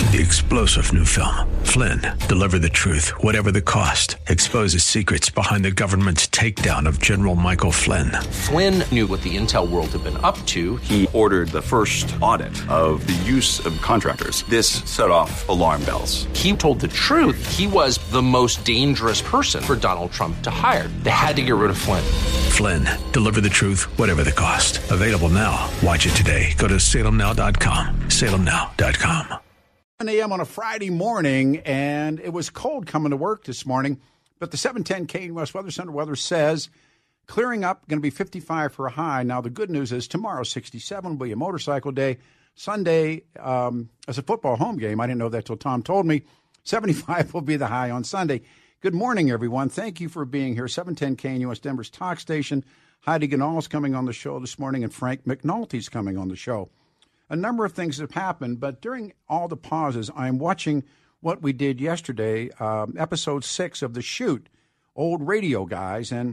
The explosive new film, Flynn, deliver the truth, whatever the cost, exposes secrets behind the government's takedown of General Michael Flynn. Flynn knew what the intel world had been up to. He ordered the first audit of the use of contractors. This set off alarm bells. He told the truth. He was the most dangerous person for Donald Trump to hire. They had to get rid of Flynn. Flynn, deliver the truth, whatever the cost. Available now. Watch it today. Go to salemnow.com. salemnow.com. 7 a.m. on a Friday morning, and it was cold coming to work this morning, but the 710 KNUS Weather Center weather says clearing up, going to be 55 for a high. Now, the good news is tomorrow, 67 will be a motorcycle day. Sunday, as a football home game, I didn't know that till Tom told me, 75 will be the high on Sunday. Good morning, everyone. Thank you for being here. 710 KNUS Denver's talk station. Heidi Ganal's coming on the show this morning, and Frank McNulty's coming on the show. A number of things have happened, but during all the pauses, I'm watching what we did yesterday, episode 6 of The Shoot, Old Radio Guys. And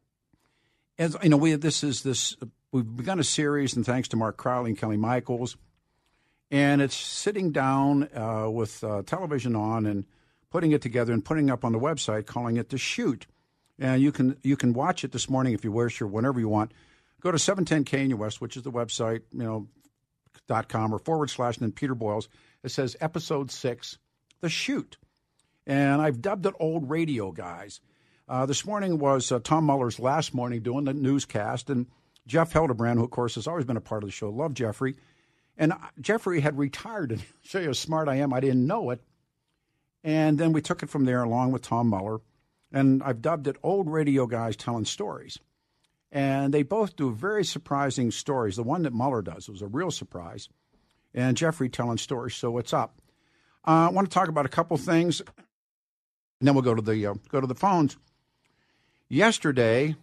as you know, we've begun a series, and thanks to Mark Crowley and Kelly Michaels, and it's sitting down with television on and putting it together and putting it up on the website, calling it The Shoot. And you can watch it this morning if you wish or whenever you want. Go to 710 KNUS, which is the website, .com or / and then Peter Boyles. It says episode 6, The Shoot. And I've dubbed it Old Radio Guys. This morning was Tom Muller's last morning doing the newscast. And Jeff Hildebrand, who, of course, has always been a part of the show, love Jeffrey. And Jeffrey had retired. And show you how smart I am. I didn't know it. And then we took it from there along with Tom Muller. And I've dubbed it Old Radio Guys Telling Stories. And they both do very surprising stories. The one that Muller does was a real surprise. And Jeffrey telling stories, so it's up. I want to talk about a couple things, and then we'll go to the phones. Yesterday,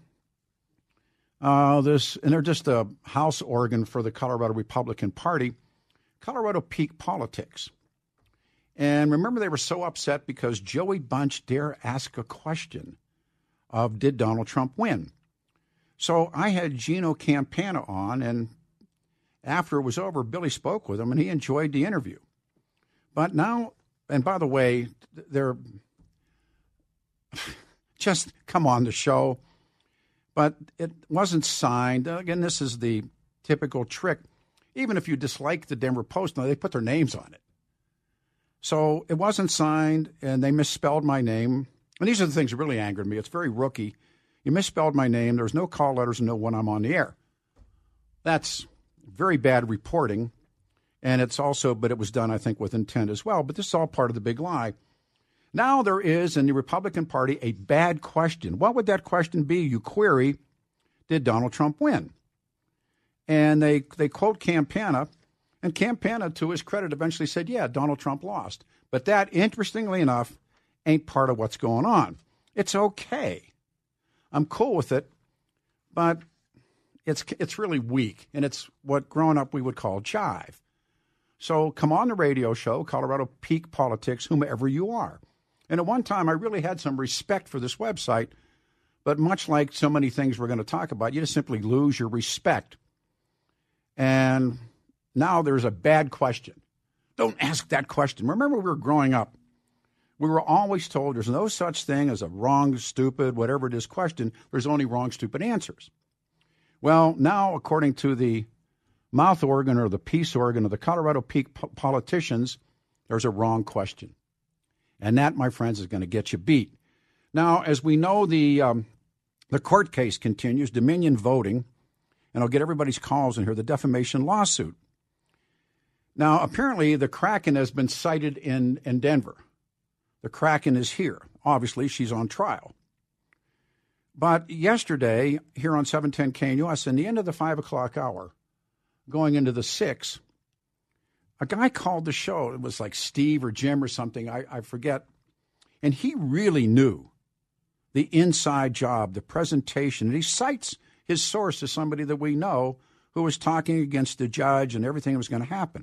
and they're just a house organ for the Colorado Republican Party, Colorado Peak Politics. And remember, they were so upset because Joey Bunch dare ask a question of, did Donald Trump win? So I had Gino Campana on, and after it was over, Billy spoke with him, and he enjoyed the interview. But now, and by the way, they're just come on the show, but it wasn't signed. Again, this is the typical trick. Even if you dislike the Denver Post, they put their names on it. So it wasn't signed, and they misspelled my name. And these are the things that really angered me. It's very rookie. You misspelled my name. There's no call letters and no when I'm on the air. That's very bad reporting. And it's also, but it was done, I think, with intent as well. But this is all part of the big lie. Now there is in the Republican Party a bad question. What would that question be? You query, did Donald Trump win? And they quote Campana. And Campana, to his credit, eventually said, yeah, Donald Trump lost. But that, interestingly enough, ain't part of what's going on. It's okay. I'm cool with it, but it's really weak, and it's what growing up we would call jive. So come on the radio show, Colorado Peak Politics, whomever you are. And at one time, I really had some respect for this website, but much like so many things we're going to talk about, you just simply lose your respect. And now there's a bad question. Don't ask that question. Remember, we were growing up. We were always told there's no such thing as a wrong, stupid, whatever it is question. There's only wrong, stupid answers. Well, now, according to the mouth organ or the peace organ of the Colorado Peak politicians, there's a wrong question. And that, my friends, is going to get you beat. Now, as we know, the court case continues, Dominion voting, and I'll get everybody's calls in here, the defamation lawsuit. Now, apparently, the Kraken has been cited in Denver. The Kraken is here. Obviously, she's on trial. But yesterday, here on 710 KNUS, in the end of the 5 o'clock hour, going into the 6, a guy called the show. It was like Steve or Jim or something. I forget. And he really knew the inside job, the presentation. And he cites his source as somebody that we know who was talking against the judge and everything that was going to happen.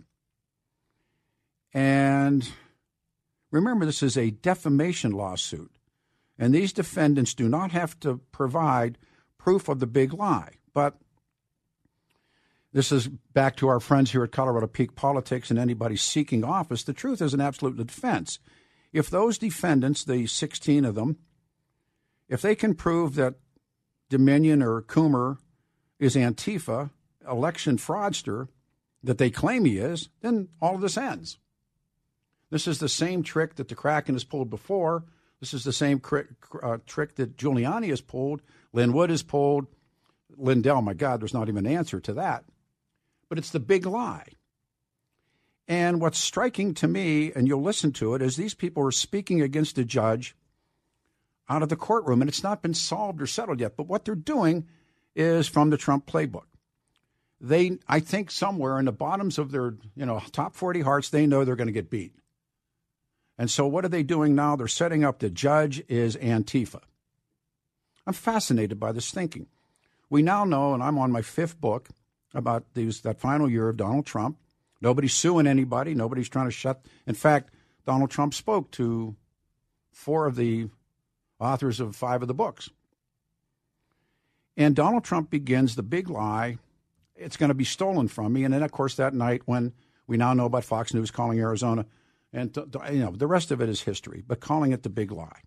And remember, this is a defamation lawsuit, and these defendants do not have to provide proof of the big lie. But This is back to our friends here at Colorado Peak Politics and anybody seeking office. The truth is an absolute defense. If those defendants, the 16 of them, if they can prove that Dominion or Coomer is Antifa, election fraudster, that they claim he is, then all of this ends. This is the same trick that the Kraken has pulled before. This is the same trick that Giuliani has pulled, Lynn Wood has pulled, Lindell, my God, there's not even an answer to that. But it's the big lie. And what's striking to me, and you'll listen to it, is these people are speaking against a judge out of the courtroom, and it's not been solved or settled yet. But what they're doing is from the Trump playbook. They, I think somewhere in the bottoms of their, top 40 hearts, they know they're going to get beat. And so what are they doing now? They're setting up the judge is Antifa. I'm fascinated by this thinking. We now know, and I'm on my 5th book about that final year of Donald Trump. Nobody's suing anybody. Nobody's trying to shut. In fact, Donald Trump spoke to 4 of the authors of 5 of the books. And Donald Trump begins the big lie. It's going to be stolen from me. And then, of course, that night when we now know about Fox News calling Arizona, and the rest of it is history, but calling it the big lie.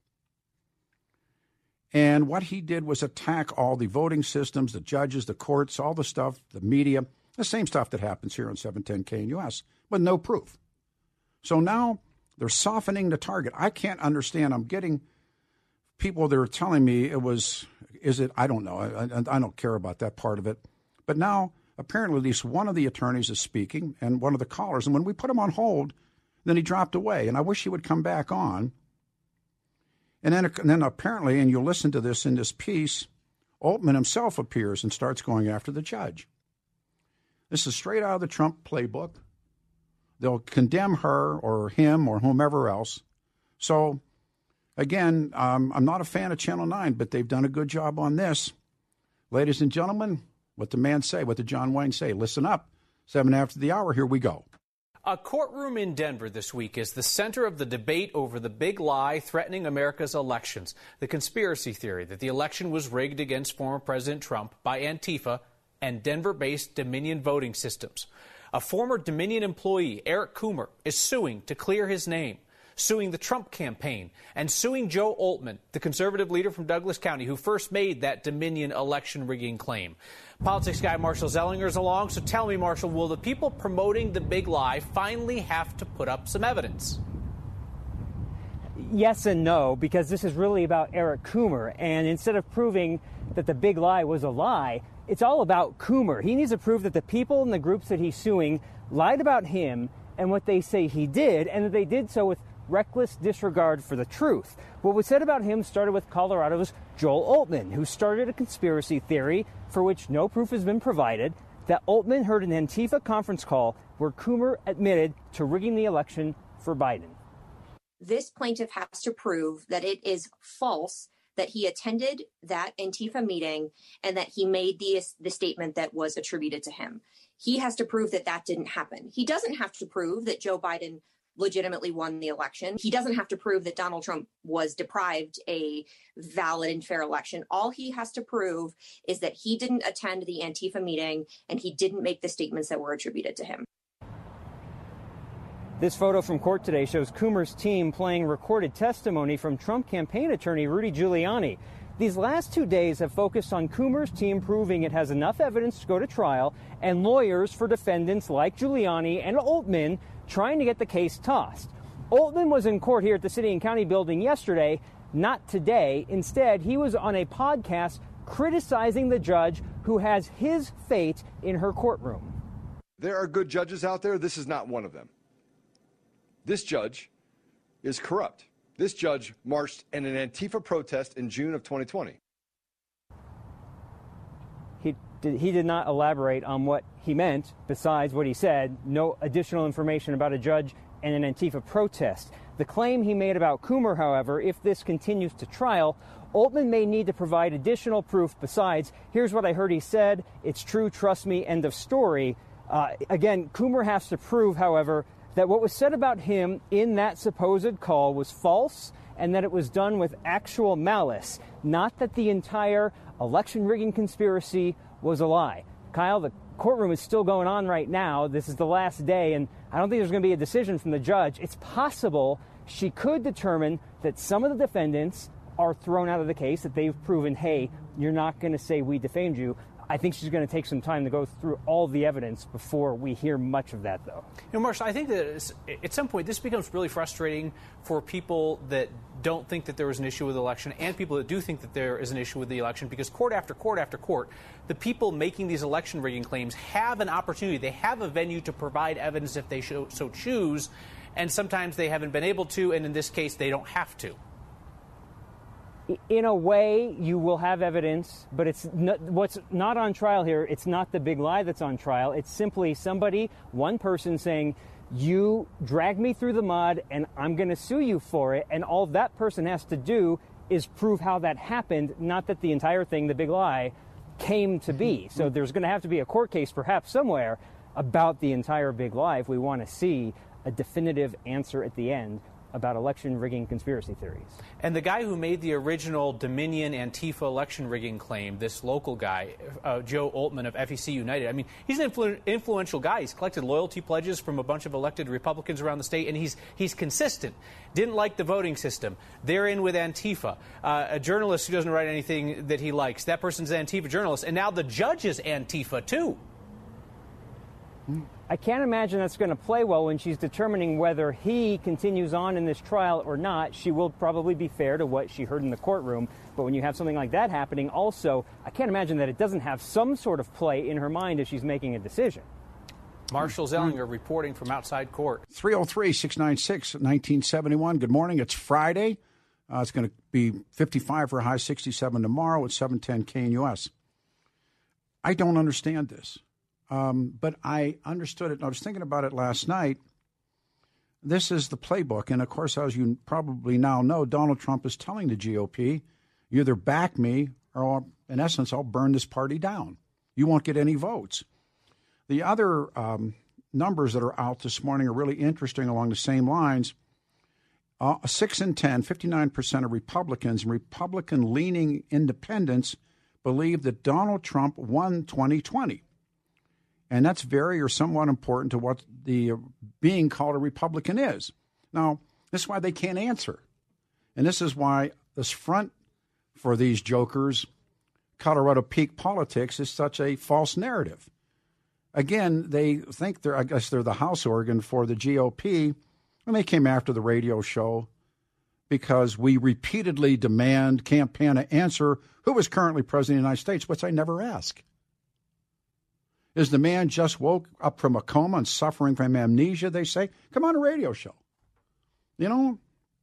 And what he did was attack all the voting systems, the judges, the courts, all the stuff, the media, the same stuff that happens here on 710 KNUS, with no proof. So now they're softening the target. I can't understand. I'm getting people that are telling me I don't know. I don't care about that part of it. But now, apparently, at least one of the attorneys is speaking, and one of the callers. And when we put him on hold, then he dropped away. And I wish he would come back on. And then apparently, and you'll listen to this in this piece, Altman himself appears and starts going after the judge. This is straight out of the Trump playbook. They'll condemn her or him or whomever else. So, again, I'm not a fan of Channel 9, but they've done a good job on this. Ladies and gentlemen, what the man say, what did John Wayne say? Listen up. 7 after the hour, here we go. A courtroom in Denver this week is the center of the debate over the big lie threatening America's elections, the conspiracy theory that the election was rigged against former President Trump by Antifa and Denver-based Dominion voting systems. A former Dominion employee, Eric Coomer, is suing to clear his name, suing the Trump campaign, and suing Joe Altman, the conservative leader from Douglas County who first made that Dominion election rigging claim. Politics guy Marshall Zellinger is along, so tell me, Marshall, will the people promoting the big lie finally have to put up some evidence? Yes and no, because this is really about Eric Coomer, and instead of proving that the big lie was a lie, it's all about Coomer. He needs to prove that the people in the groups that he's suing lied about him and what they say he did, and that they did so with reckless disregard for the truth. What was said about him started with Colorado's Joel Altman, who started a conspiracy theory for which no proof has been provided, that Altman heard an Antifa conference call where Coomer admitted to rigging the election for Biden. This plaintiff has to prove that it is false that he attended that Antifa meeting and that he made the statement that was attributed to him. He has to prove that that didn't happen. He doesn't have to prove that Joe Biden legitimately won the election. He doesn't have to prove that Donald Trump was deprived a valid and fair election. All he has to prove is that he didn't attend the Antifa meeting and he didn't make the statements that were attributed to him. This photo from court today shows Coomer's team playing recorded testimony from Trump campaign attorney Rudy Giuliani. These last 2 days have focused on Coomer's team proving it has enough evidence to go to trial, and lawyers for defendants like Giuliani and Altman trying to get the case tossed. Altman was in court here at the City and County building yesterday, not today. Instead, he was on a podcast criticizing the judge who has his fate in her courtroom. There are good judges out there. This is not one of them. This judge is corrupt. This judge marched in an Antifa protest in June of 2020. He did not elaborate on what he meant besides what he said. No additional information about a judge and an Antifa protest. The claim he made about Coomer, however, if this continues to trial, Altman may need to provide additional proof besides, here's what I heard he said, it's true, trust me, end of story. Again, Coomer has to prove, however, that what was said about him in that supposed call was false and that it was done with actual malice, not that the entire election rigging conspiracy was a lie. Kyle, the courtroom is still going on right now. This is the last day, and I don't think there's going to be a decision from the judge. It's possible she could determine that some of the defendants are thrown out of the case, that they've proven, hey, you're not going to say we defamed you. I think she's going to take some time to go through all the evidence before we hear much of that, though. Marshall, I think that at some point this becomes really frustrating for people that don't think that there was an issue with the election and people that do think that there is an issue with the election, because court after court after court, the people making these election rigging claims have an opportunity. They have a venue to provide evidence if they so choose, and sometimes they haven't been able to, and in this case, they don't have to. In a way, you will have evidence, but it's not, what's not on trial here, it's not the big lie that's on trial. It's simply somebody, one person saying, you dragged me through the mud and I'm going to sue you for it. And all that person has to do is prove how that happened, not that the entire thing, the big lie, came to be. So there's going to have to be a court case perhaps somewhere about the entire big lie if we want to see a definitive answer at the end about election rigging conspiracy theories. And the guy who made the original Dominion Antifa election rigging claim, this local guy, Joe Oltmann of FEC United, I mean, he's an influential guy. He's collected loyalty pledges from a bunch of elected Republicans around the state, and he's consistent. Didn't like the voting system. They're in with Antifa. A journalist who doesn't write anything that he likes, that person's an Antifa journalist, and now the judge is Antifa, too. I can't imagine that's going to play well when she's determining whether he continues on in this trial or not. She will probably be fair to what she heard in the courtroom. But when you have something like that happening, also, I can't imagine that it doesn't have some sort of play in her mind as she's making a decision. Marshall Zellinger reporting from outside court. 303-696-1971. Good morning. It's Friday. It's going to be 55 for a high, 67 tomorrow at 710 KNUS. I don't understand this. But I understood it, and I was thinking about it last night. This is the playbook, and of course, as you probably now know, Donald Trump is telling the GOP, you either back me or, in essence, I'll burn this party down. You won't get any votes. The other numbers that are out this morning are really interesting along the same lines. 6 in 10, 59% of Republicans and Republican-leaning independents believe that Donald Trump won 2020. And that's very or somewhat important to what the being called a Republican is. Now, this is why they can't answer. And this is why this front for these jokers, Colorado peak politics, is such a false narrative. Again, they think they're the house organ for the GOP, and they came after the radio show because we repeatedly demand Campana answer who is currently president of the United States, which I never ask. Is the man just woke up from a coma and suffering from amnesia, they say? Come on a radio show. You know,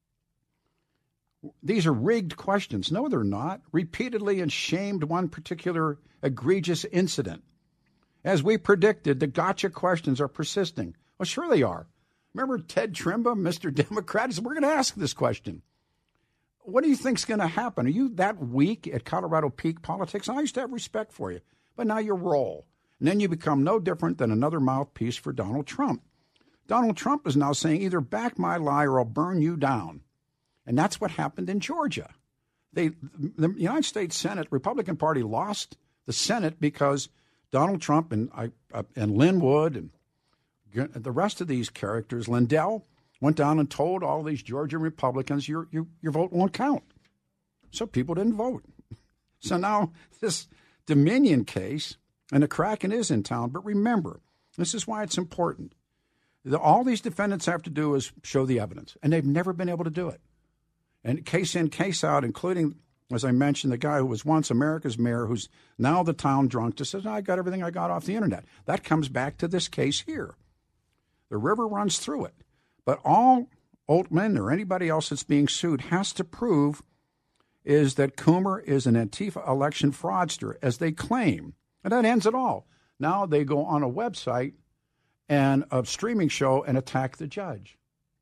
these are rigged questions. No, they're not. Repeatedly and shamed one particular egregious incident. As we predicted, the gotcha questions are persisting. Well, sure they are. Remember Ted Trimba, Mr. Democrat? He said, we're going to ask this question. What do you think's going to happen? Are you that weak at Colorado peak politics? I used to have respect for you, but now you roll. And then you become no different than another mouthpiece for Donald Trump. Donald Trump is now saying either back my lie or I'll burn you down. And that's what happened in Georgia. The United States Senate, Republican Party lost the Senate because Donald Trump and Linwood and the rest of these characters, Lindell, went down and told all these Georgia Republicans, your vote won't count. So people didn't vote. So now this Dominion case, and the Kraken is in town, but remember, this is why it's important. All these defendants have to do is show the evidence, and they've never been able to do it. And case in, case out, including, as I mentioned, the guy who was once America's mayor, who's now the town drunk, just says, I got everything I got off the internet. That comes back to this case here. The river runs through it. But all Oltmann or anybody else that's being sued has to prove is that Coomer is an Antifa election fraudster, as they claim. And that ends it all. Now they go on a website and a streaming show and attack the judge.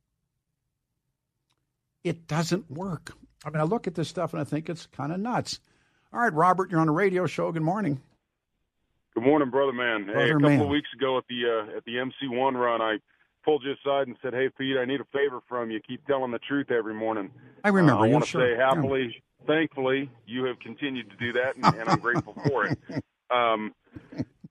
It doesn't work. I mean, I look at this stuff and I think it's kind of nuts. All right, Robert, you're on a radio show. Good morning. Good morning, brother man. Hey, a couple of weeks ago at the MC1 run, I pulled you aside and said, hey, Pete, I need a favor from you. Keep telling the truth every morning. I remember. I want to say happily, thankfully, you have continued to do that, and I'm grateful for it.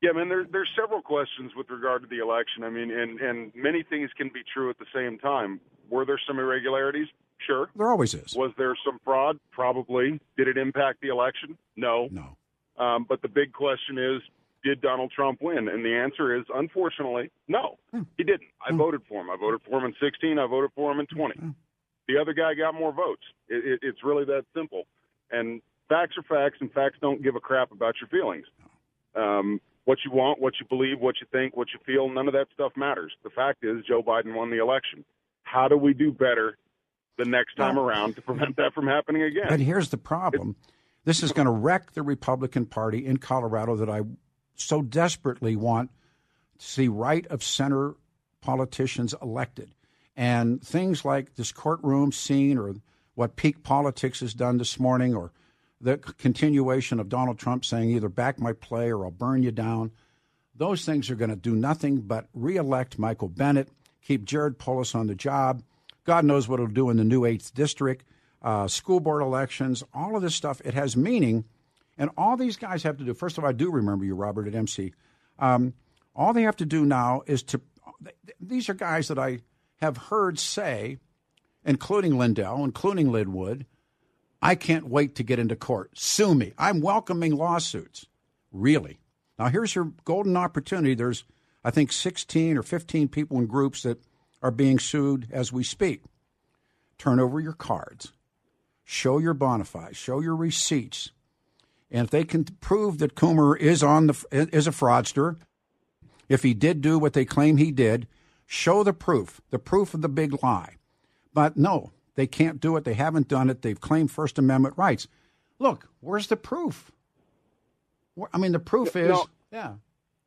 Yeah, man, there's several questions with regard to the election. I mean, and many things can be true at the same time. Were there some irregularities? Sure. There always is. Was there some fraud? Probably. Did it impact the election? No. But the big question is, did Donald Trump win? And the answer is, unfortunately, no, he didn't. I voted for him. I voted for him in 2016. I voted for him in 2020. The other guy got more votes. It's really that simple. And facts are facts, and facts don't give a crap about your feelings. What you want, what you believe, what you think, what you feel, none of that stuff matters. The fact is Joe Biden won the election. How do we do better the next time around to prevent that from happening again? But here's the problem. This is going to wreck the Republican Party in Colorado that I so desperately want to see right-of-center politicians elected. And things like this courtroom scene or what peak politics has done this morning or the continuation of Donald Trump saying either back my play or I'll burn you down, those things are going to do nothing but reelect Michael Bennet, keep Jared Polis on the job. God knows what it'll do in the new 8th District, school board elections, all of this stuff. It has meaning. And all these guys have to do, first of all, I do remember you, Robert, at MC. All they have to do now is these are guys that I have heard say, including Lindell, including Lidwood, I can't wait to get into court. Sue me. I'm welcoming lawsuits. Really. Now, here's your golden opportunity. There's, I think, 16 or 15 people in groups that are being sued as we speak. Turn over your cards. Show your bona fides. Show your receipts. And if they can prove that Coomer is a fraudster, if he did do what they claim he did, show the proof of the big lie. But no, they can't do it. They haven't done it. They've claimed First Amendment rights. Look, where's the proof? I mean, the proof is, yeah.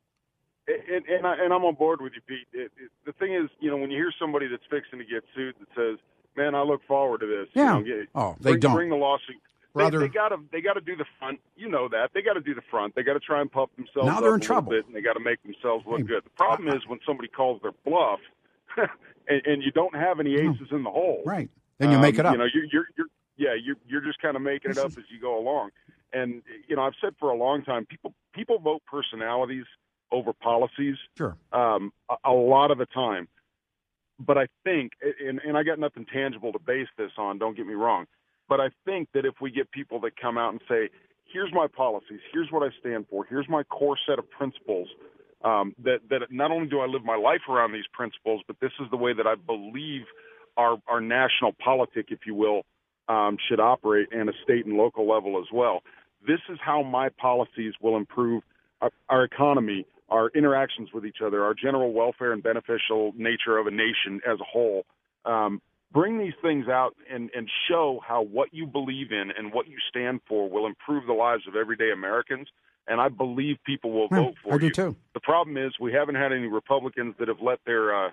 And I'm on board with you, Pete. The thing is, when you hear somebody that's fixing to get sued that says, "Man, I look forward to this," yeah. They don't bring the lawsuit. They got to do the front. You know that they got to do the front. They got to try and pump themselves now they're up in trouble. Bit, and they got to make themselves look good. The problem is when somebody calls their bluff, and you don't have any aces in the hole. Right. Then you make it up. You're just kind of making it up as you go along. And I've said for a long time, people vote personalities over policies. Sure. A lot of the time. But I think, and I got nothing tangible to base this on, don't get me wrong, but I think that if we get people that come out and say, here's my policies, here's what I stand for, here's my core set of principles, that not only do I live my life around these principles, but this is the way that I believe our national politic, if you will, should operate, and a state and local level as well. This is how my policies will improve our economy, our interactions with each other, our general welfare and beneficial nature of a nation as a whole. Bring these things out and show how what you believe in and what you stand for will improve the lives of everyday Americans. And I believe people will vote for you. I do too. The problem is we haven't had any Republicans that have let their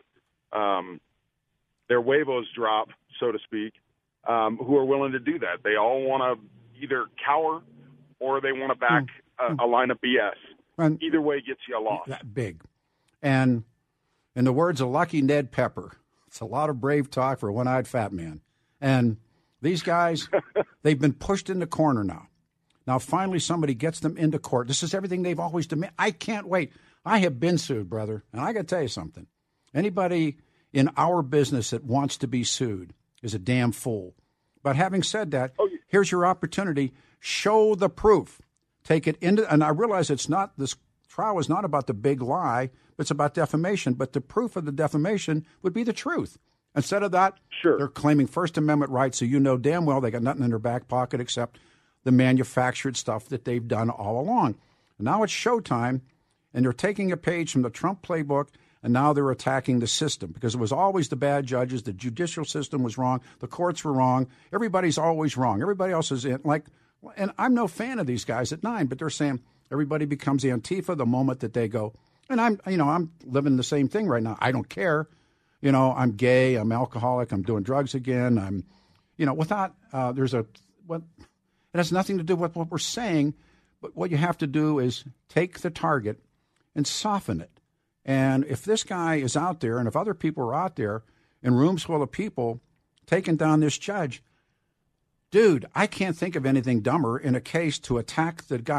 huevos drop, so to speak, who are willing to do that. They all want to either cower or they want to back a line of BS. And either way gets you a loss. Big. And in the words of Lucky Ned Pepper, it's a lot of brave talk for a one-eyed fat man. And these guys, they've been pushed in the corner now. Now, finally, somebody gets them into court. This is everything they've always demanded. I can't wait. I have been sued, brother. And I got to tell you something. Anybody in our business that wants to be sued is a damn fool. But having said that, here's your opportunity. Show the proof. Take it into, and I realize this trial is not about the big lie, but it's about defamation. But the proof of the defamation would be the truth. Instead of that, they're claiming First Amendment rights, so you know damn well they got nothing in their back pocket except the manufactured stuff that they've done all along. And now it's showtime, and they're taking a page from the Trump playbook, and now they're attacking the system because it was always the bad judges. The judicial system was wrong. The courts were wrong. Everybody's always wrong. Everybody else is in, like. And I'm no fan of these guys at 9, but they're saying everybody becomes Antifa the moment that they go. And I'm living the same thing right now. I don't care. I'm gay. I'm alcoholic. I'm doing drugs again. I'm, without it has nothing to do with what we're saying. But what you have to do is take the target and soften it. And if this guy is out there, and if other people are out there in rooms full of people taking down this judge, dude, I can't think of anything dumber in a case to attack the guy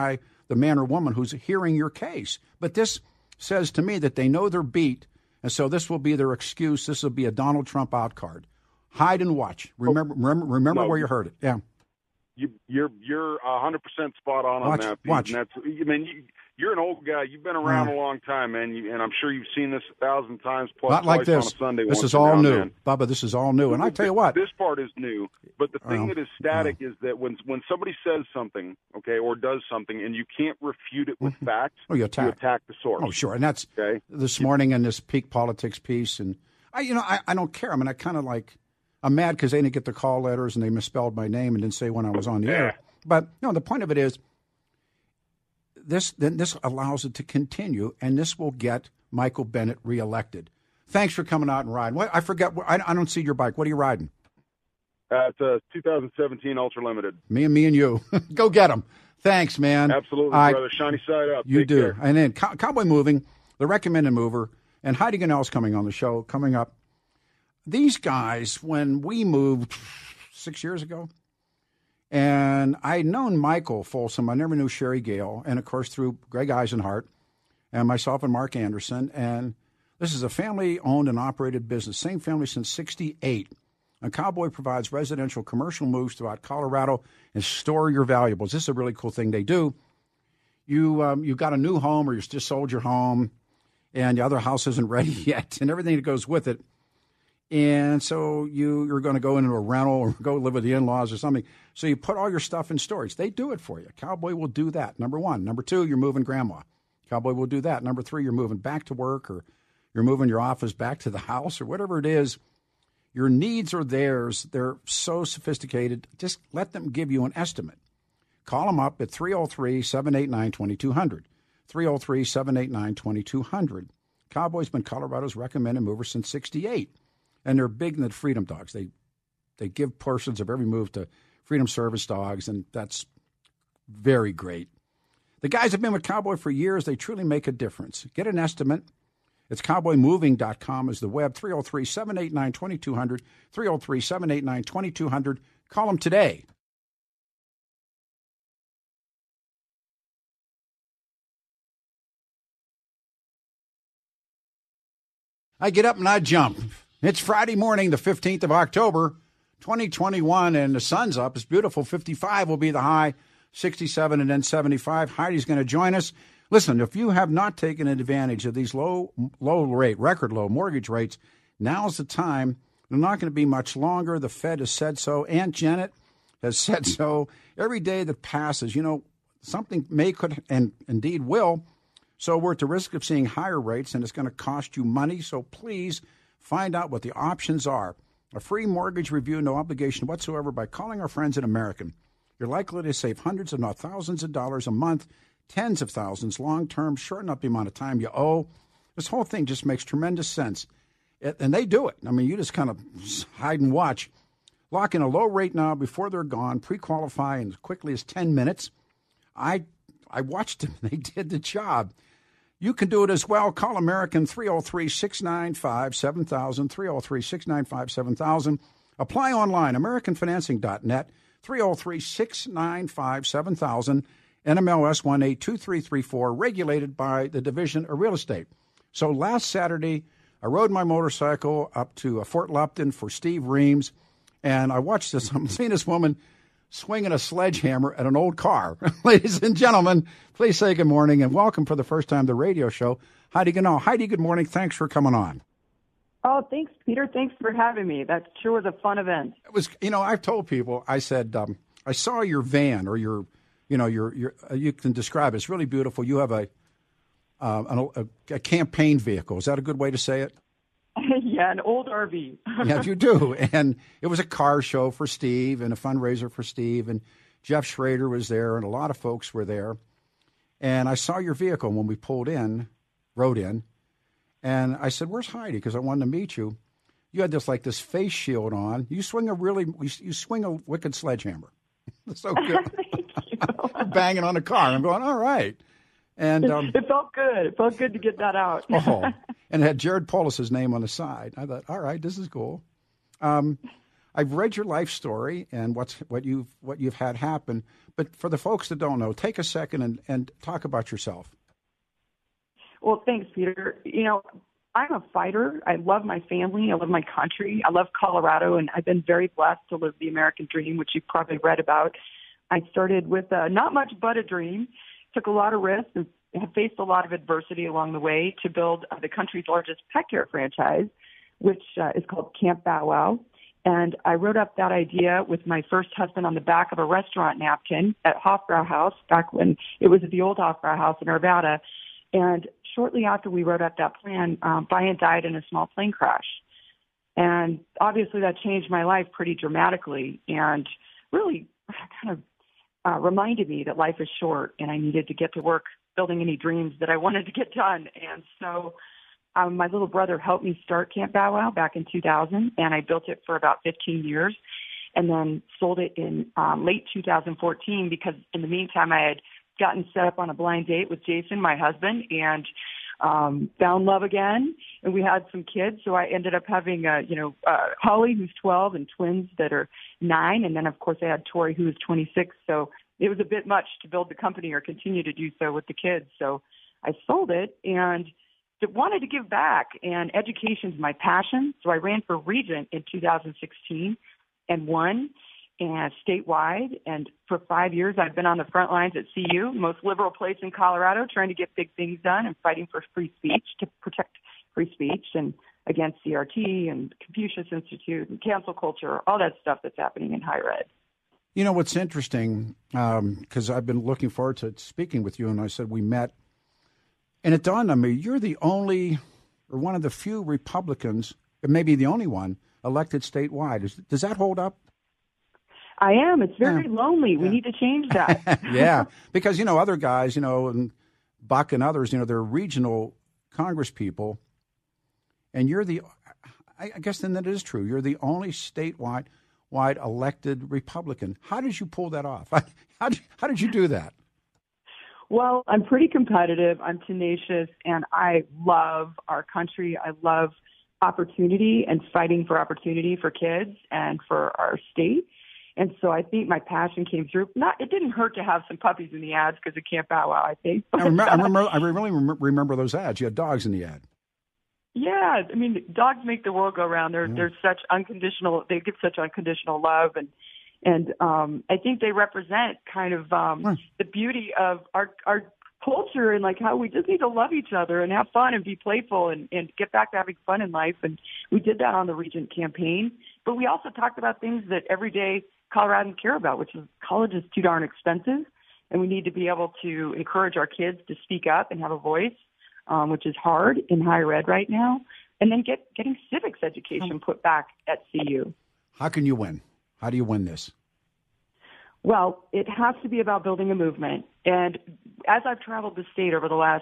the man or woman who's hearing your case. But this says to me that they know their beat, and so this will be their excuse. This will be a Donald Trump out card. Hide and watch. Remember where you heard it. Yeah. You're 100% spot on that. Watch. And you're an old guy. You've been around a long time, man. And I'm sure you've seen this 1,000 times plus. Not like this. On a Sunday. This is all new, Bubba. This is all new. And I tell you what, this part is new. But the thing that is static is that when somebody says something, okay, or does something, and you can't refute it with facts, you attack the source. Oh, sure. And that's this morning in this Peak Politics piece. And I don't care. I mean, I kind of like. I'm mad because they didn't get the call letters and they misspelled my name and didn't say when I was on the air. But the point of it is this allows it to continue, and this will get Michael Bennet reelected. Thanks for coming out and riding. I forget. I don't see your bike. What are you riding? It's a 2017 Ultra Limited. Me and you. Go get them. Thanks, man. Absolutely, brother. Shiny side up. You Take do. Care. And then Cowboy Moving, the recommended mover, and Heidi Gannell's coming on the show coming up. These guys, when we moved 6 years ago, and I'd known Michael Folsom, I never knew Sherry Gale, and of course through Greg Eisenhart and myself and Mark Anderson. And this is a family-owned and operated business, same family since '68. And Cowboy provides residential commercial moves throughout Colorado and store your valuables. This is a really cool thing they do. You got a new home or you just sold your home, and the other house isn't ready yet, and everything that goes with it. And so you're going to go into a rental or go live with the in-laws or something. So you put all your stuff in storage. They do it for you. Cowboy will do that, number one. Number two, you're moving grandma. Cowboy will do that. Number three, you're moving back to work or you're moving your office back to the house or whatever it is. Your needs are theirs. They're so sophisticated. Just let them give you an estimate. Call them up at 303-789-2200. 303-789-2200. Cowboy's been Colorado's recommended mover since '68. And they're big in the Freedom Dogs. They give portions of every move to Freedom Service Dogs, and that's very great. The guys have been with Cowboy for years. They truly make a difference. Get an estimate. It's cowboymoving.com is the web, 303-789-2200, 303-789-2200. Call them today. I get up and I jump. It's Friday morning, the 15th of October, 2021, and the sun's up. It's beautiful. 55 will be the high, 67 and then 75. Heidi's going to join us. Listen, if you have not taken advantage of these record low mortgage rates, now's the time. They're not going to be much longer. The Fed has said so. Aunt Janet has said so. Every day that passes, something could, and indeed will. So we're at the risk of seeing higher rates, and it's going to cost you money. So please find out what the options are. A free mortgage review, no obligation whatsoever, by calling our friends at American. You're likely to save hundreds, if not thousands of dollars a month, tens of thousands long-term, shorten up the amount of time you owe. This whole thing just makes tremendous sense. And they do it. I mean, you just kind of hide and watch. Lock in a low rate now before they're gone. Pre-qualify in as quickly as 10 minutes. I watched them. They did the job. You can do it as well. Call American 303-695-7000, 303-695-7000. Apply online, AmericanFinancing.net, 303-695-7000, NMLS 182334, regulated by the Division of Real Estate. So last Saturday, I rode my motorcycle up to Fort Lupton for Steve Reams, and I watched this. I'm seeing this woman swinging a sledgehammer at an old car. Ladies and gentlemen, please say good morning and welcome for the first time to the radio show, Heidi Gannell. Heidi, good morning. Thanks for coming on. Oh, thanks, Peter. Thanks for having me. That sure was a fun event. It was, I've told people, I said, I saw your van or your you can describe it. It's really beautiful. You have a campaign vehicle. Is that a good way to say it? Yeah, an old RV. Yes, you do. And it was a car show for Steve and a fundraiser for Steve. And Jeff Schrader was there and a lot of folks were there. And I saw your vehicle when we rode in. And I said, where's Heidi? Because I wanted to meet you. You had this face shield on. You swing a wicked sledgehammer. It's so good. Thank you. Banging on a car. I'm going, all right. And it felt good. It felt good to get that out. And it had Jared Polis's name on the side. I thought, all right, this is cool. I I've read your life story and what you've had happen. But for the folks that don't know, take a second and talk about yourself. Well, thanks, Peter. I'm a fighter. I love my family. I love my country. I love Colorado, and I've been very blessed to live the American dream, which you've probably read about. I started with not much but a dream, took a lot of risks, and have faced a lot of adversity along the way to build the country's largest pet care franchise, which is called Camp Bow Wow. And I wrote up that idea with my first husband on the back of a restaurant napkin at Hofbrauhaus, back when it was at the old Hofbrauhaus in Arvada. And shortly after we wrote up that plan, Brian died in a small plane crash. And obviously that changed my life pretty dramatically and really kind of reminded me that life is short and I needed to get to work building any dreams that I wanted to get done. And so my little brother helped me start Camp Bow Wow back in 2000, and I built it for about 15 years and then sold it in late 2014 because in the meantime I had gotten set up on a blind date with Jason, my husband, and found love again, and we had some kids. So I ended up having, Holly, who's 12, and twins that are 9. And then, of course, I had Tori, who was 26. So it was a bit much to build the company or continue to do so with the kids. So I sold it and wanted to give back. And education's my passion. So I ran for regent in 2016 and won. And statewide, and for 5 years I've been on the front lines at CU, most liberal place in Colorado, trying to get big things done and fighting for free speech to protect free speech and against CRT and Confucius Institute and cancel culture, all that stuff that's happening in higher ed. You know what's interesting, because I've been looking forward to speaking with you, and I said we met, and it dawned on me, you're the only, or one of the few Republicans, maybe the only one, elected statewide. Does that hold up? I am. It's very lonely. We need to change that. Yeah, because, other guys, and Buck and others, they're regional Congress people, and you're I guess then that is true. You're the only statewide elected Republican. How did you pull that off? How did you do that? Well, I'm pretty competitive. I'm tenacious, and I love our country. I love opportunity and fighting for opportunity for kids and for our state. And so I think my passion came through. It didn't hurt to have some puppies in the ads because it Camp Bow Wow, I think. I really remember those ads. You had dogs in the ad. Yeah, I mean, dogs make the world go round. They're such unconditional. They give such unconditional love, and I think they represent kind of the beauty of our culture and like how we just need to love each other and have fun and be playful and get back to having fun in life. And we did that on the Regent campaign, but we also talked about things that everyday Coloradans care about, which is college is too darn expensive, and we need to be able to encourage our kids to speak up and have a voice, which is hard in higher ed right now, and then getting civics education put back at CU. How can you win? How do you win this? Well, it has to be about building a movement. And as I've traveled the state over the last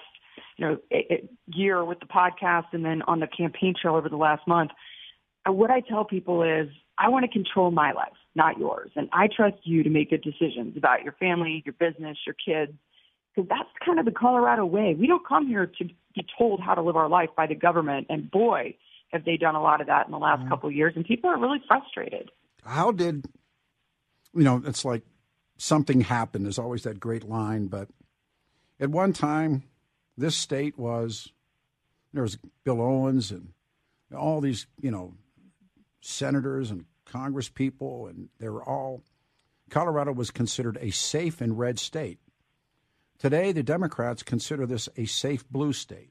year with the podcast and then on the campaign trail over the last month, what I tell people is I want to control my life, not yours. And I trust you to make good decisions about your family, your business, your kids, because that's kind of the Colorado way. We don't come here to be told how to live our life by the government. And boy, have they done a lot of that in the last couple of years. And people are really frustrated. How did, it's like something happened. There's always that great line. But at one time, this state there was Bill Owens and all these, senators and Congress people, and Colorado was considered a safe and red state. Today, the Democrats consider this a safe blue state.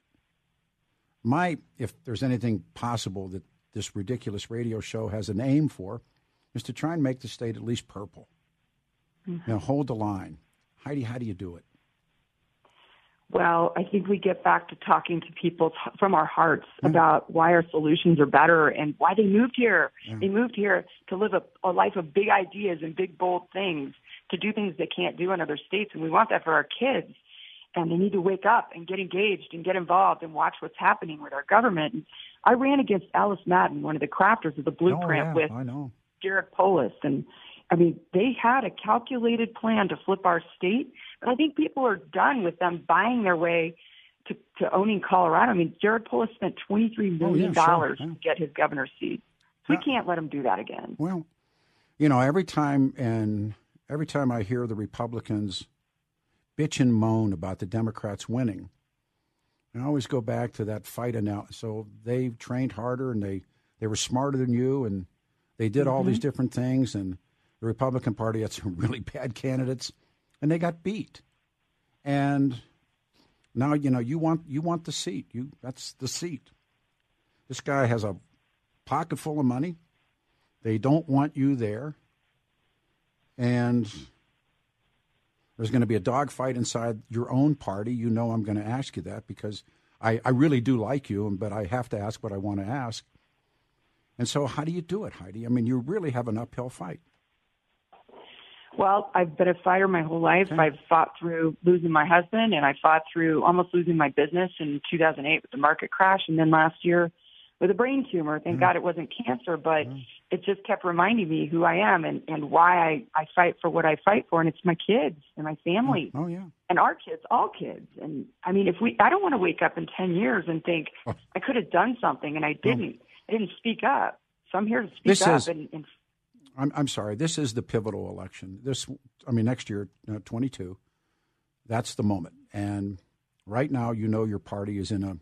If there's anything possible that this ridiculous radio show has an aim for, is to try and make the state at least purple. Mm-hmm. Hold the line. Heidi, how do you do it? Well, I think we get back to talking to people from our hearts about why our solutions are better and why they moved here. Yeah. They moved here to live a life of big ideas and big, bold things, to do things they can't do in other states. And we want that for our kids. And they need to wake up and get engaged and get involved and watch what's happening with our government. And I ran against Alice Madden, one of the crafters of the blueprint, with Derek Polis. And I mean, they had a calculated plan to flip our state, but I think people are done with them buying their way to owning Colorado. I mean, Jared Polis spent $23 million to get his governor's seat. We can't let him do that again. Well, you know, every time I hear the Republicans bitch and moan about the Democrats winning, I always go back to that fight analogy. So they trained harder and they were smarter than you and they did all these different things, and the Republican Party had some really bad candidates and they got beat. And now, you know, you want the seat. That's the seat. This guy has a pocket full of money. They don't want you there. And there's going to be a dogfight inside your own party. You know I'm going to ask you that because I really do like you, but I have to ask what I want to ask. And so how do you do it, Heidi? I mean, you really have an uphill fight. Well, I've been a fighter my whole life. Okay. I've fought through losing my husband, and I fought through almost losing my business in 2008 with the market crash, and then last year with a brain tumor. Thank God it wasn't cancer, but it just kept reminding me who I am and why I fight for what I fight for, and it's my kids and my family. Oh, yeah. And our kids, all kids. And, I mean, I don't want to wake up in 10 years and think I could have done something, and I didn't. I didn't speak up. So I'm here to speak up. I'm sorry. This is the pivotal election. Next year, 22, that's the moment. And right now, you know your party is in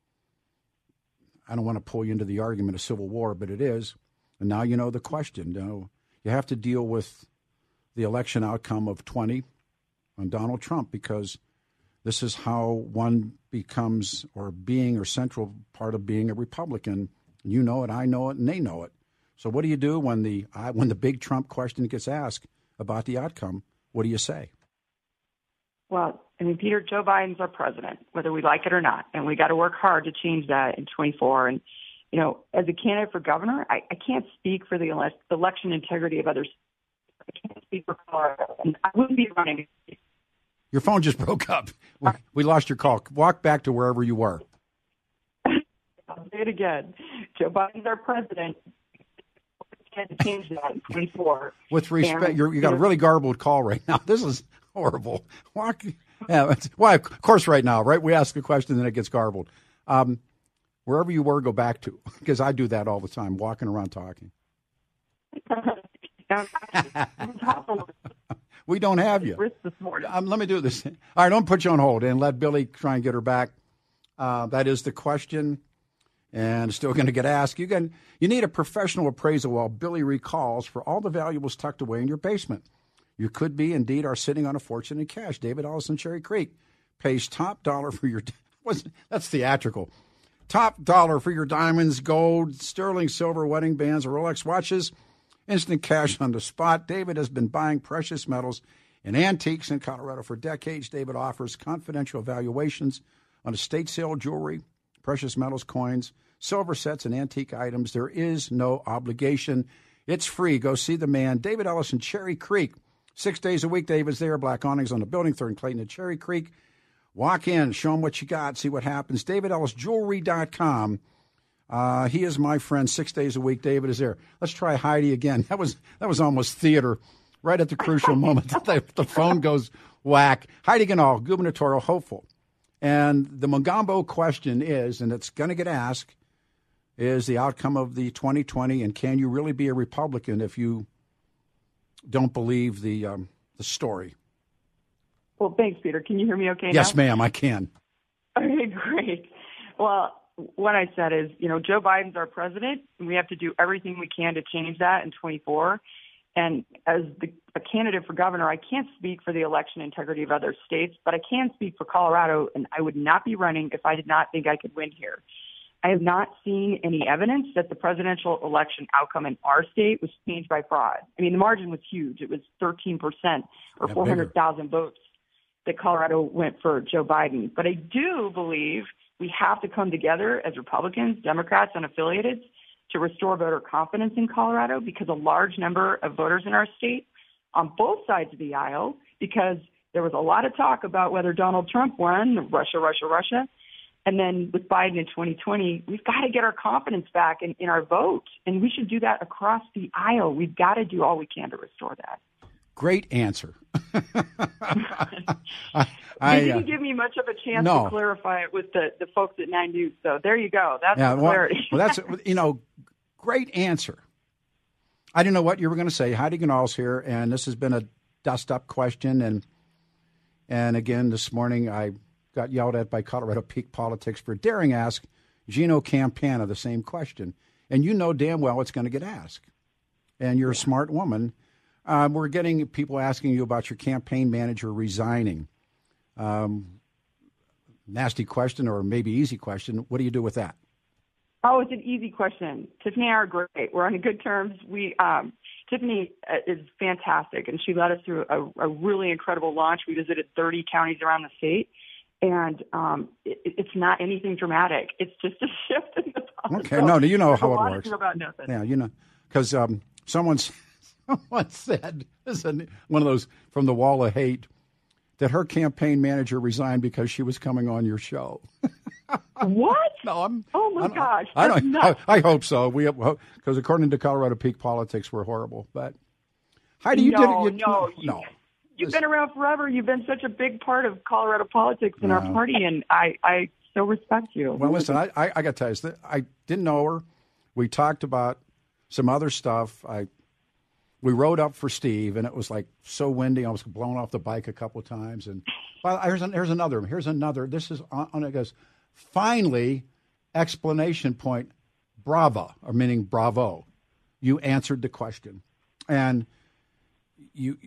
I don't want to pull you into the argument of civil war, but it is. And now you know the question. You have to deal with the election outcome of 20 on Donald Trump because this is how one becomes or central part of being a Republican. You know it, I know it, and they know it. So what do you do when the big Trump question gets asked about the outcome? What do you say? Well, I mean, Peter, Joe Biden's our president, whether we like it or not, and we got to work hard to change that in 24. And, you know, as a candidate for governor, I can't speak for the election integrity of others. I can't speak for Colorado, and I wouldn't be running. Your phone just broke up. We lost your call. Walk back to wherever you were. I'll say it again. Joe Biden's our president. To change that in 24. With respect, you got a really garbled call right now. This is horrible. Well, of course, right now, right? We ask a question, then it gets garbled. Wherever you were, go back to, because I do that all the time, walking around talking. We don't have you. Let me do this. All right, don't put you on hold and let Billy try and get her back. That is the question. And still going to get asked. You need a professional appraisal while Billy recalls for all the valuables tucked away in your basement. You could be, indeed, are sitting on a fortune in cash. David Ellis in Cherry Creek pays top dollar for your that's theatrical. Top dollar for your diamonds, gold, sterling silver, wedding bands, or Rolex watches. Instant cash on the spot. David has been buying precious metals and antiques in Colorado for decades. David offers confidential evaluations on estate sale jewelry, precious metals, coins, silver sets, and antique items. There is no obligation. It's free. Go see the man, David Ellis in Cherry Creek. 6 days a week, David's there. Black awnings on the building, 3rd and Clayton at Cherry Creek. Walk in, show him what you got, see what happens. DavidEllisJewelry.com. He is my friend 6 days a week. David is there. Let's try Heidi again. That was almost theater. Right at the crucial moment, the phone goes whack. Heidi Ganahl, gubernatorial hopeful. And the Mogambo question is, and it's going to get asked, is the outcome of the 2020, and can you really be a Republican if you don't believe the story? Well, thanks, Peter. Can you hear me okay now? Yes, ma'am, I can. Okay, great. Well, what I said is, you know, Joe Biden's our president, and we have to do everything we can to change that in 24. And as a candidate for governor, I can't speak for the election integrity of other states, but I can speak for Colorado, and I would not be running if I did not think I could win here. I have not seen any evidence that the presidential election outcome in our state was changed by fraud. I mean, the margin was huge. It was 13% or 400,000 votes that Colorado went for Joe Biden. But I do believe we have to come together as Republicans, Democrats, and affiliated to restore voter confidence in Colorado, because a large number of voters in our state on both sides of the aisle, because there was a lot of talk about whether Donald Trump won, Russia. And then with Biden in 2020, we've got to get our confidence back in our vote. And we should do that across the aisle. We've got to do all we can to restore that. Great answer. You didn't give me much of a chance to clarify it with the folks at 9 News. So there you go. That's clarity. Well, that's, Great answer. I didn't know what you were going to say. Heidi Ganahl's here, and this has been a dust-up question. And again, this morning I got yelled at by Colorado Peak Politics for daring ask Gino Campana the same question. And you know damn well it's going to get asked. And you're a smart woman. We're getting people asking you about your campaign manager resigning. Nasty question, or maybe easy question. What do you do with that? Oh, it's an easy question. Tiffany and I are great. We're on good terms. Tiffany is fantastic, and she led us through a really incredible launch. We visited 30 counties around the state, and it's not anything dramatic. It's just a shift in the policy. Okay, no, you know how it works. About nothing. Yeah, you know, because someone said, this is one of those from the Wall of Hate, that her campaign manager resigned because she was coming on your show. What? No, oh my gosh! I hope so. Because according to Colorado Peak Politics, we're horrible. But Heidi, you did it. No. You've been around forever. You've been such a big part of Colorado politics in our party, and I so respect you. Well, listen, I got to tell you, I didn't know her. We talked about some other stuff. We rode up for Steve, and it was like so windy. I was blown off the bike a couple of times. And here's another. This is on. It goes, finally, explanation point. Bravo, or meaning bravo. You answered the question, and you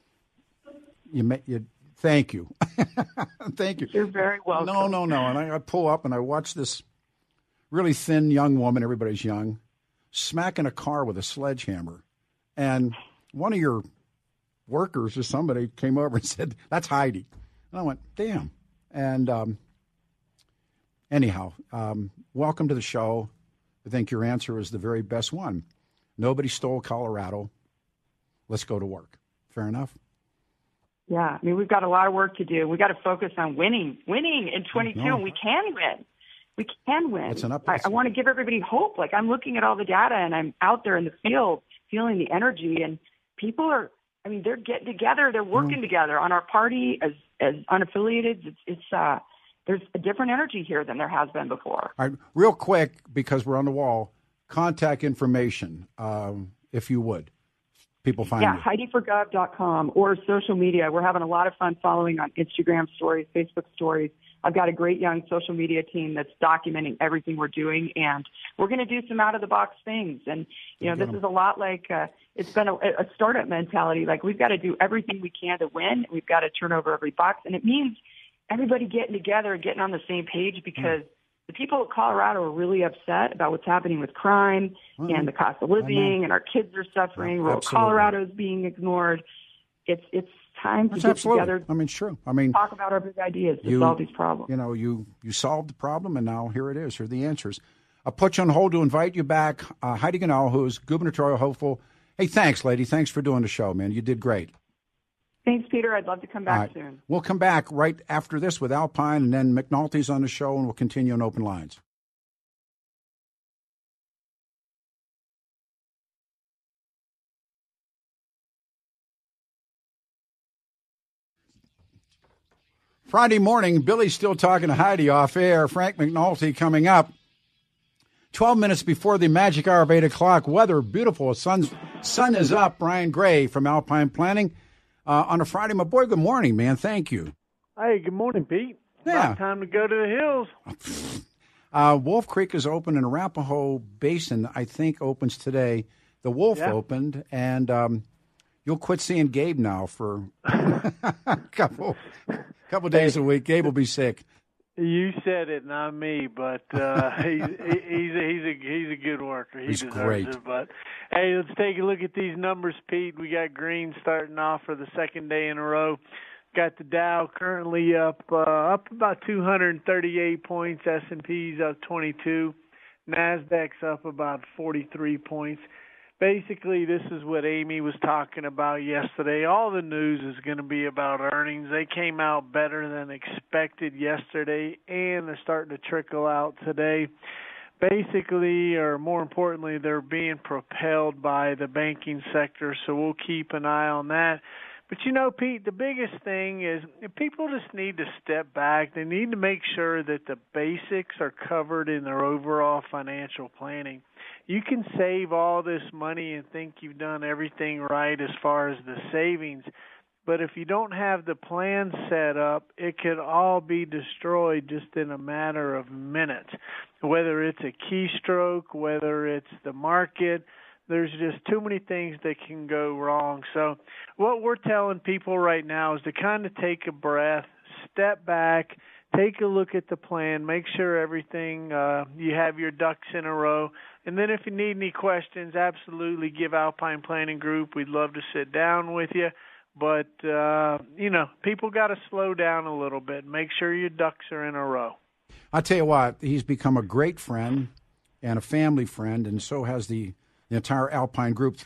thank you, thank you. You're very welcome. No. And I pull up and I watch this really thin young woman. Everybody's young, smacking a car with a sledgehammer. And one of your workers or somebody came over and said, "That's Heidi." And I went, "Damn." And anyhow, welcome to the show. I think your answer is the very best one. Nobody stole Colorado. Let's go to work. Fair enough? Yeah. I mean, we've got a lot of work to do. We've got to focus on winning in 22. And we can win. We can win. I want to give everybody hope. Like, I'm looking at all the data, and I'm out there in the field feeling the energy, and people they're getting together. They're working together on our party as unaffiliated. There's a different energy here than there has been before. All right, real quick, because we're on the wall, contact information, if you would. People find you. HeidiForGov.com or social media. We're having a lot of fun following on Instagram stories, Facebook stories. I've got a great young social media team that's documenting everything we're doing, and we're going to do some out-of-the-box things. And, this is a lot like it's been a startup mentality. Like, we've got to do everything we can to win. We've got to turn over every box. And it means everybody getting together and getting on the same page, because the people of Colorado are really upset about what's happening with crime and the cost of living, and our kids are suffering. Rural Colorado is being ignored. It's time to get together. I mean, sure. Talk about our big ideas to solve these problems. You solved the problem, and now here it is. Here are the answers. I'll put you on hold to invite you back. Heidi Ganahl, who's gubernatorial hopeful. Hey, thanks, lady. Thanks for doing the show, man. You did great. Thanks, Peter. I'd love to come back soon. We'll come back right after this with Alpine, and then McNulty's on the show, and we'll continue on Open Lines. Friday morning, Billy's still talking to Heidi off air. Frank McNulty coming up. 12 minutes before the magic hour of 8 o'clock. Weather, beautiful. Sun is up. Brian Gray from Alpine Planning. On a Friday, my boy, good morning, man. Thank you. Hey, good morning, Pete. Yeah. About time to go to the hills. Wolf Creek is open, and Arapahoe Basin, I think, opens today. The Wolf opened, and you'll quit seeing Gabe now for a couple days a week. Gabe will be sick. You said it, not me, but he's a good worker. He deserves great. it. But hey, let's take a look at these numbers, Pete. We got green starting off for the second day in a row. Got the Dow currently up about 238 points. S&P's up 22. Nasdaq's up about 43 points. Basically, this is what Amy was talking about yesterday. All the news is going to be about earnings. They came out better than expected yesterday, and they're starting to trickle out today. Basically, or more importantly, they're being propelled by the banking sector, so we'll keep an eye on that. But, Pete, the biggest thing is people just need to step back. They need to make sure that the basics are covered in their overall financial planning. you can save all this money and think you've done everything right as far as the savings. But if you don't have the plan set up, it could all be destroyed just in a matter of minutes. Whether it's a keystroke, whether it's the market, there's just too many things that can go wrong. So what we're telling people right now is to kind of take a breath, step back, take a look at the plan, make sure everything, you have your ducks in a row. And then if you need any questions, absolutely give Alpine Planning Group. We'd love to sit down with you. But, people got to slow down a little bit. Make sure your ducks are in a row. I'll tell you what, he's become a great friend and a family friend, and so has the entire Alpine Group.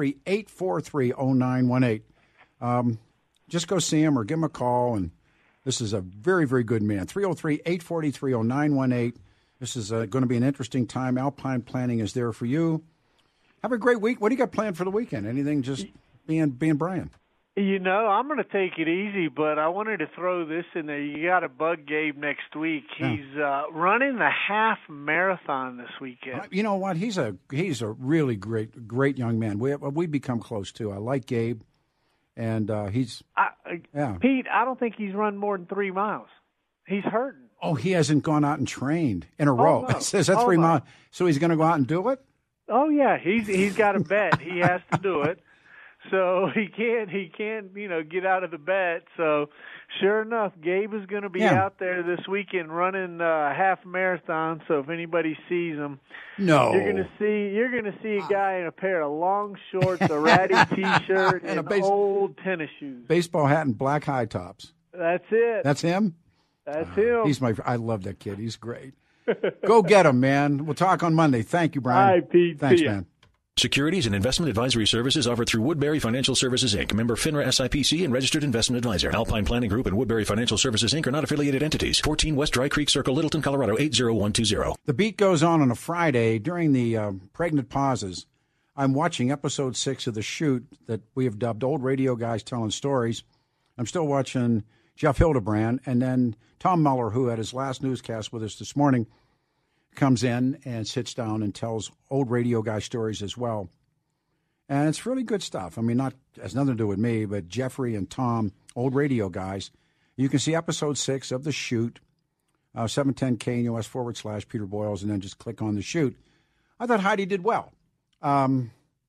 303-843-0918. Just go see him or give him a call, and this is a very, very good man. 303-843-0918. This is going to be an interesting time. Alpine Planning is there for you. Have a great week. What do you got planned for the weekend? Anything, just being Brian? I'm going to take it easy, but I wanted to throw this in there. You got to bug Gabe next week. He's running the half marathon this weekend. You know what? He's a really great young man. We become close too. I like Gabe, and he's Pete, I don't think he's run more than 3 miles. He's hurting. Oh, he hasn't gone out and trained in a row. No. Is that 3 miles? So he's going to go out and do it? Oh yeah, he's got a bet. He has to do it. So he can't, get out of the bet. So sure enough, Gabe is going to be out there this weekend running half marathon. So if anybody sees him, you're going to see a guy in a pair of long shorts, a ratty T-shirt, and old tennis shoes, baseball hat, and black high tops. That's it. That's him. That's him. I love that kid. He's great. Go get him, man. We'll talk on Monday. Thank you, Brian. All right, Pete. Thanks, man. Securities and investment advisory services offered through Woodbury Financial Services, Inc., member FINRA SIPC and registered investment advisor. Alpine Planning Group and Woodbury Financial Services, Inc. are not affiliated entities. 14 West Dry Creek Circle, Littleton, Colorado, 80120. The beat goes on a Friday. During the pregnant pauses, I'm watching episode 6 of The Shoot that we have dubbed Old Radio Guys Telling Stories. I'm still watching Jeff Hildebrand, and then Tom Muller, who had his last newscast with us this morning, comes in and sits down and tells old radio guy stories as well. And it's really good stuff. I mean, has nothing to do with me, but Jeffrey and Tom, old radio guys. You can see episode 6 of The Shoot, 710 KNUS / Peter Boyles, and then just click on The Shoot. I thought Heidi did well. Heidi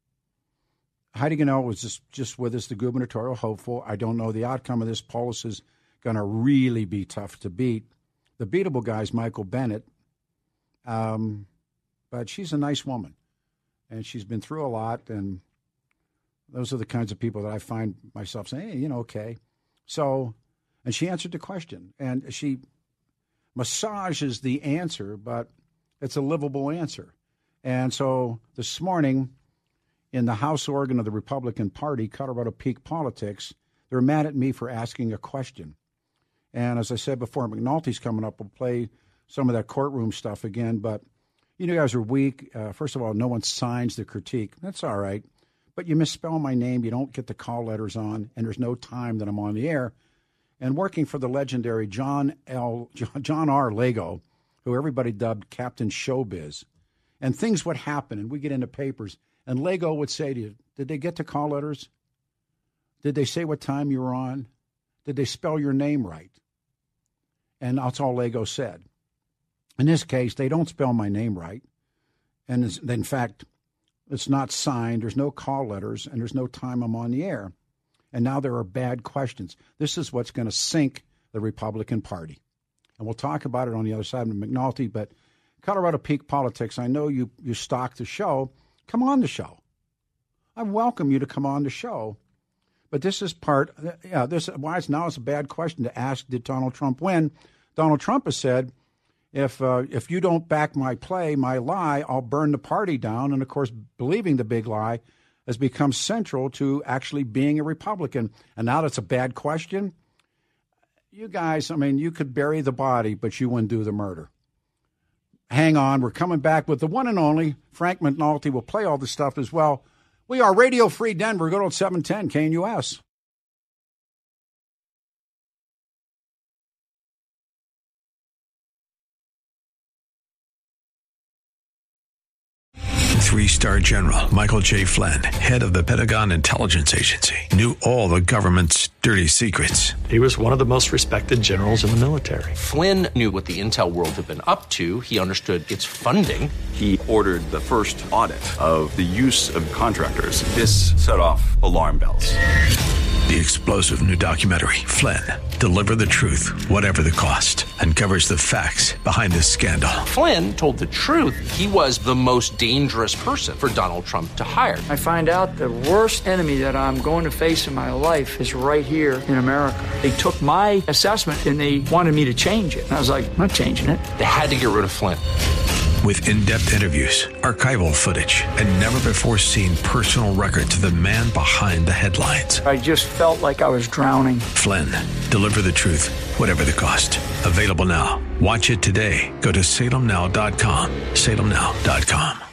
Gannell was just with us, the gubernatorial hopeful. I don't know the outcome of this. Polis is going to really be tough to beat. The beatable guy is Michael Bennett. But she's a nice woman, and she's been through a lot, and those are the kinds of people that I find myself saying, hey, okay. So, and she answered the question, and she massages the answer, but it's a livable answer. And so this morning in the House organ of the Republican Party, Colorado Peak Politics, they're mad at me for asking a question. And as I said before, McNulty's coming up. We'll play some of that courtroom stuff again, but you guys are weak. First of all, no one signs the critique. That's all right. But you misspell my name, you don't get the call letters on, and there's no time that I'm on the air. And working for the legendary John R. Lego, who everybody dubbed Captain Showbiz, and things would happen, and we get into papers, and Lego would say to you, did they get the call letters? Did they say what time you were on? Did they spell your name right? And that's all Lego said. In this case, they don't spell my name right. And in fact, it's not signed. There's no call letters, and there's no time I'm on the air. And now there are bad questions. This is what's going to sink the Republican Party. And we'll talk about it on the other side of McNulty. But Colorado Peak Politics, I know you stock the show. Come on the show. I welcome you to come on the show. But this is why it's a bad question to ask, did Donald Trump win? Donald Trump has said, if you don't back my play, my lie, I'll burn the party down. And, of course, believing the big lie has become central to actually being a Republican. And now that's a bad question. You guys, you could bury the body, but you wouldn't do the murder. Hang on. We're coming back with the one and only Frank McNulty. We'll play all this stuff as well. We are Radio Free Denver, good old 710 KNUS. Three-star general Michael J. Flynn, head of the Pentagon Intelligence Agency, knew all the government's dirty secrets. He was one of the most respected generals in the military. Flynn knew what the intel world had been up to. He understood its funding. He ordered the first audit of the use of contractors. This set off alarm bells. The explosive new documentary, Flynn, Deliver the Truth, Whatever the Cost, uncovers the facts behind this scandal. Flynn told the truth. He was the most dangerous person for Donald Trump to hire. I find out the worst enemy that I'm going to face in my life is right here in America. They took my assessment and they wanted me to change it. And I was like, I'm not changing it. They had to get rid of Flynn. With in-depth interviews, archival footage, and never-before-seen personal records of the man behind the headlines. I just felt like I was drowning. Flynn, Deliver the Truth, Whatever the Cost. Available now. Watch it today. Go to salemnow.com. salemnow.com.